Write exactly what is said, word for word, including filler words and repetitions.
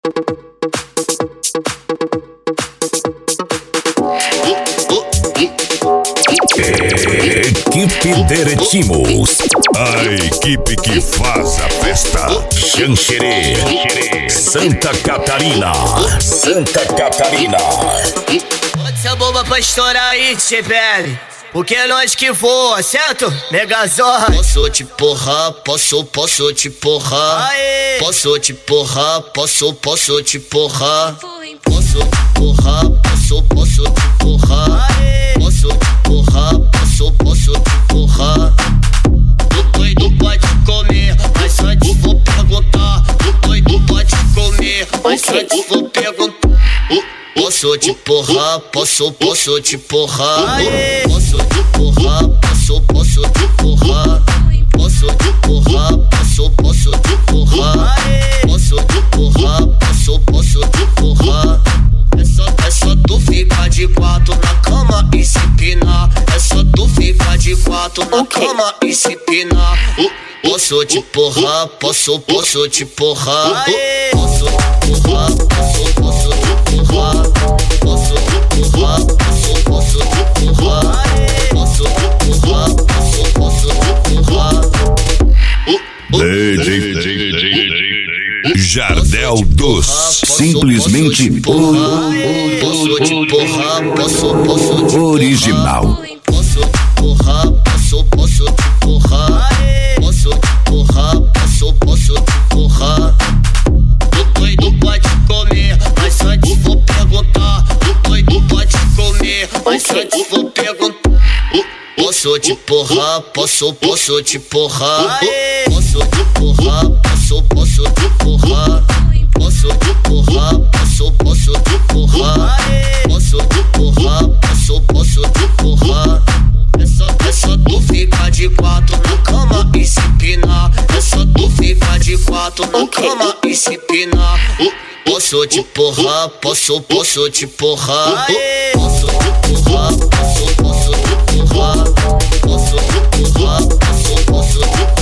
Equipe Deretimos, a equipe que faz a festa. Xanxerê, Santa Catarina, Santa Catarina. Pode ser bomba pra estourar aí, T P L, porque é nós que voa, certo? Megazord. Posso te porrar, posso, posso te porrar. Aê. Posso te porrar, posso, posso te porrar. Posso te porrar, posso, posso te porrar. Aê. Posso te porrar, posso, posso te porrar. O doido pode comer, mas antes vou perguntar. O doido pode comer, mas antes vou perguntar. Posso te porrar, posso, posso te porrar. Aê. Posso te porrar, posso, posso te porrar. Posso te porrar, posso, posso te porrar. Aê. Posso te porrar, posso, posso te porrar. É só, é só tu ficar de quatro na cama e se pinar. É só tu ficar de quatro na Okay. cama e se pinar. Posso te porrar, posso, posso te porrar. Aê. Posso te porrar, posso, posso te porrar. Posso te porrar, posso, posso te porrar. Posso te porrar, posso, posso te porrar. D J Jardel dos simplesmente Posso te porrar, posso, posso te original. Posso te porrar, posso, posso te porrar. Posso te porrar, posso, posso te porrar. O doido pode comer, mas antes vou perguntar. O doido pode comer, mas antes vou perguntar. Posso te porrar, posso, posso te porrar. Posso te porrar, posso, posso te porrar. Posso te porrar, posso, posso te porrar. Posso te porrar, posso, posso te porrar. É só, é só tu ficar de quatro na cama e se pinar. É só tu ficar de quatro na cama e se pinar. Posso te porrar, posso, posso te porrar. Posso te porrar, posso, posso te porrar. Posso te porrar, posso, posso te porrar.